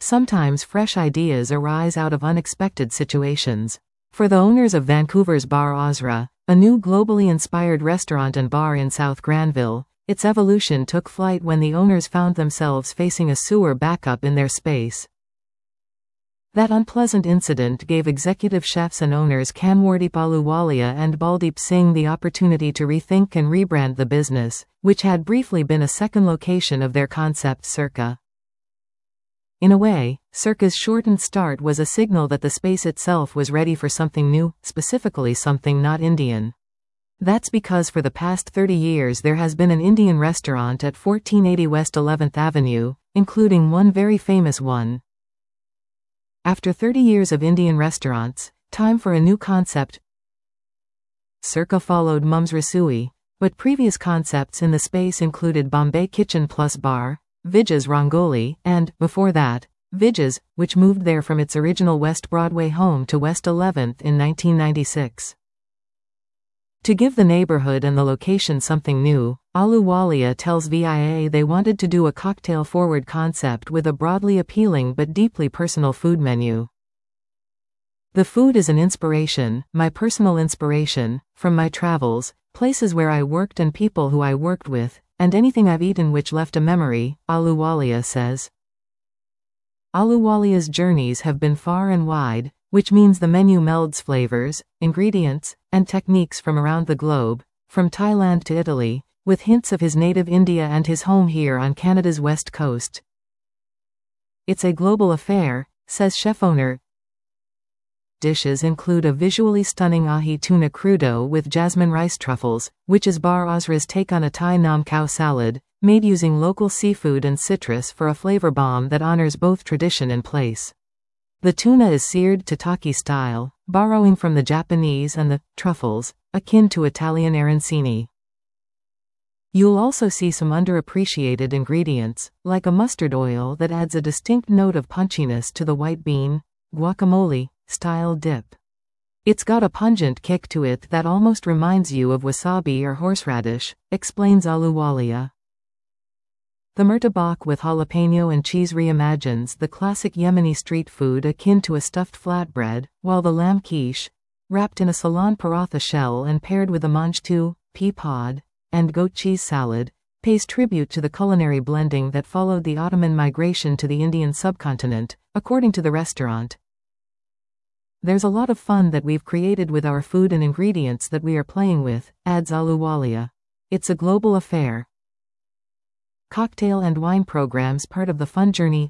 Sometimes fresh ideas arise out of unexpected situations. For the owners of Vancouver's Bar Ozra, a new globally inspired restaurant and bar in South Granville, its evolution took flight when the owners found themselves facing a sewer backup in their space. That unpleasant incident gave executive chefs and owners Kanwardeep Ahluwalia and Baldeep Singh the opportunity to rethink and rebrand the business, which had briefly been a second location of their concept Circa. In a way, Circa's shortened start was a signal that the space itself was ready for something new, specifically something not Indian. That's because for the past 30 years there has been an Indian restaurant at 1480 West 11th Avenue, including one very famous one. After 30 years of Indian restaurants, time for a new concept. Circa followed Mum's Rasoi, but previous concepts in the space included Bombay Kitchen Plus Bar, Vijay's Rangoli, and, before that, Vijay's, which moved there from its original West Broadway home to West 11th in 1996. To give the neighborhood and the location something new, Ahluwalia tells VIA they wanted to do a cocktail-forward concept with a broadly appealing but deeply personal food menu. The food is an inspiration, my personal inspiration, from my travels, places where I worked and people who I worked with, and anything I've eaten which left a memory, Ahluwalia says. Ahluwalia's journeys have been far and wide, which means the menu melds flavors, ingredients, and techniques from around the globe, from Thailand to Italy, with hints of his native India and his home here on Canada's west coast. It's a global affair, says chef-owner. Dishes include a visually stunning ahi tuna crudo with jasmine rice truffles, which is Bar Ozra's take on a Thai nam khao salad, made using local seafood and citrus for a flavor bomb that honors both tradition and place. The tuna is seared tataki style, borrowing from the Japanese, and the truffles, akin to Italian arancini. You'll also see some underappreciated ingredients, like a mustard oil that adds a distinct note of punchiness to the white bean, guacamole-style dip. It's got a pungent kick to it that almost reminds you of wasabi or horseradish, explains Ahluwalia. The murtabak with jalapeno and cheese reimagines the classic Yemeni street food akin to a stuffed flatbread, while the lamb quiche, wrapped in a Ceylon paratha shell and paired with a manjtu, pea pod, and goat cheese salad, pays tribute to the culinary blending that followed the Ottoman migration to the Indian subcontinent, according to the restaurant. There's a lot of fun that we've created with our food and ingredients that we are playing with, adds Ahluwalia. It's a global affair. Cocktail and wine programs part of the fun journey.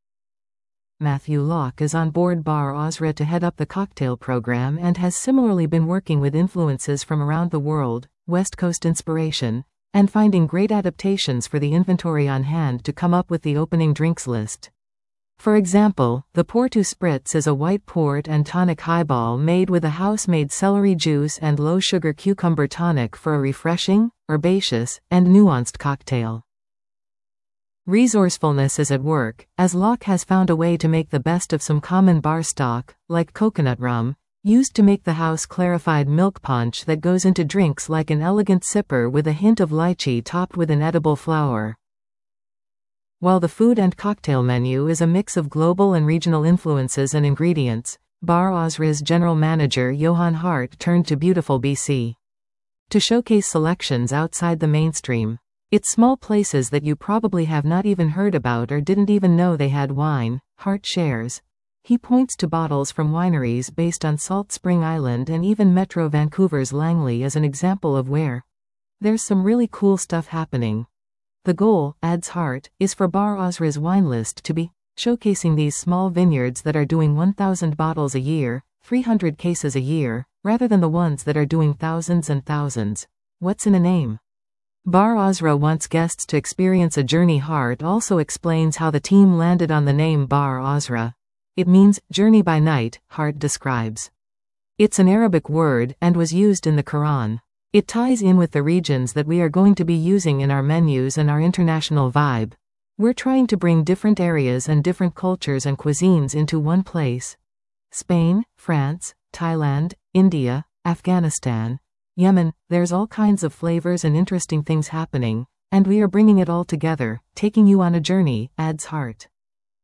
Matthew Locke is on board Bar Ozra to head up the cocktail program and has similarly been working with influences from around the world, West Coast inspiration, and finding great adaptations for the inventory on hand to come up with the opening drinks list. For example, the Porto Spritz is a white port and tonic highball made with a house-made celery juice and low-sugar cucumber tonic for a refreshing, herbaceous, and nuanced cocktail. Resourcefulness is at work, as Locke has found a way to make the best of some common bar stock, like coconut rum, used to make the house-clarified milk punch that goes into drinks like an elegant sipper with a hint of lychee topped with an edible flower. While the food and cocktail menu is a mix of global and regional influences and ingredients, Bar Ozra's general manager Johan Hart turned to beautiful BC to showcase selections outside the mainstream. It's small places that you probably have not even heard about or didn't even know they had wine, Hart shares. He points to bottles from wineries based on Salt Spring Island and even Metro Vancouver's Langley as an example of where there's some really cool stuff happening. The goal, adds Hart, is for Bar Ozra's wine list to be showcasing these small vineyards that are doing 1,000 bottles a year, 300 cases a year, rather than the ones that are doing thousands and thousands. What's in a name? Bar Ozra wants guests to experience a journey. Hart also explains how the team landed on the name Bar Ozra. It means journey by night, Hart describes. It's an Arabic word and was used in the Quran. It ties in with the regions that we are going to be using in our menus and our international vibe. We're trying to bring different areas and different cultures and cuisines into one place. Spain, France, Thailand, India, Afghanistan, Yemen, there's all kinds of flavors and interesting things happening, and we are bringing it all together, taking you on a journey, adds Hart.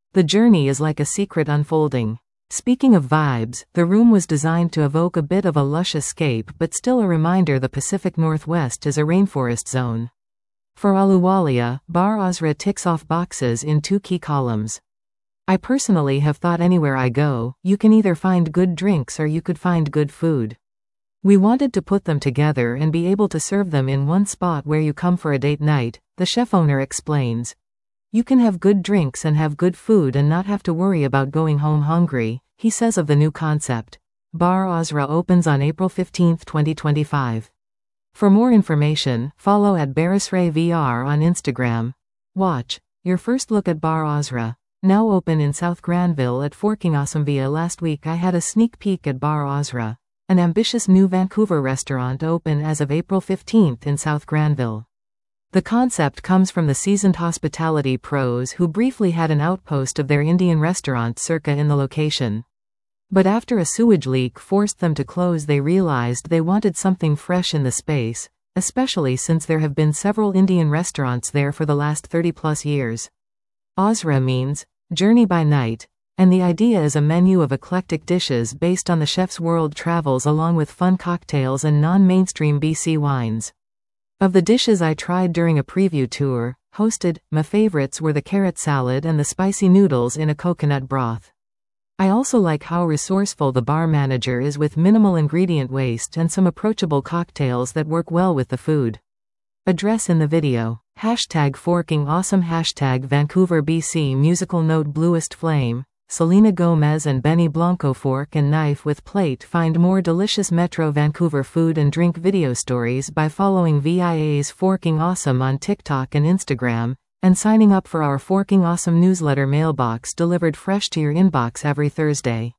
The journey is like a secret unfolding. Speaking of vibes, the room was designed to evoke a bit of a lush escape but still a reminder the Pacific Northwest is a rainforest zone. For Ahluwalia, Bar Azra ticks off boxes in 2 key columns. I personally have thought anywhere I go, you can either find good drinks or you could find good food. We wanted to put them together and be able to serve them in one spot where you come for a date night, the chef owner explains. You can have good drinks and have good food and not have to worry about going home hungry, he says of the new concept. Bar Azra opens on April 15, 2025. For more information, follow at Barisray VR on Instagram. Watch your first look at Bar Azra. Now open in South Granville at Forking Awesome. Via last week I had a sneak peek at Bar Azra, an ambitious new Vancouver restaurant open as of April 15 in South Granville. The concept comes from the seasoned hospitality pros who briefly had an outpost of their Indian restaurant circa in the location. But after a sewage leak forced them to close, they realized they wanted something fresh in the space, especially since there have been several Indian restaurants there for the last 30+ years. Azra means journey by night, and the idea is a menu of eclectic dishes based on the chef's world travels along with fun cocktails and non-mainstream BC wines. Of the dishes I tried during a preview tour, hosted, my favorites were the carrot salad and the spicy noodles in a coconut broth. I also like how resourceful the bar manager is with minimal ingredient waste and some approachable cocktails that work well with the food. Address in the video. #ForkingAwesome #Vancouver BC Musical note Bluest Flame, Selena Gomez and Benny Blanco. Fork and knife with plate. Find more delicious Metro Vancouver food and drink video stories by following VIA's Forking Awesome on TikTok and Instagram, and signing up for our Forking Awesome newsletter mailbox delivered fresh to your inbox every Thursday.